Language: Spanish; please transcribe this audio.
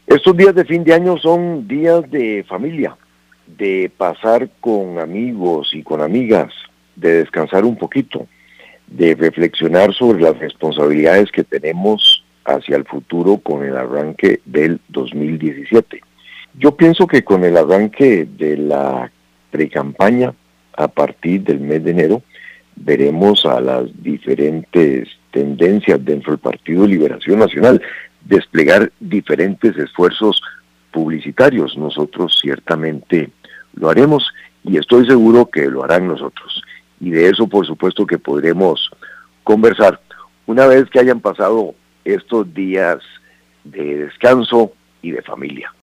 Estos días de fin de año son días de familia, de pasar con amigos y con amigas, de descansar un poquito, de reflexionar sobre las responsabilidades que tenemos hacia el futuro con el arranque del 2017. Yo pienso que con el arranque de la precampaña, a partir del mes de enero, veremos a las diferentes tendencias dentro del Partido de Liberación Nacional desplegar diferentes esfuerzos publicitarios. Nosotros ciertamente lo haremos y estoy seguro que lo harán nosotros. Y de eso, por supuesto, que podremos conversar una vez que hayan pasado estos días de descanso y de familia.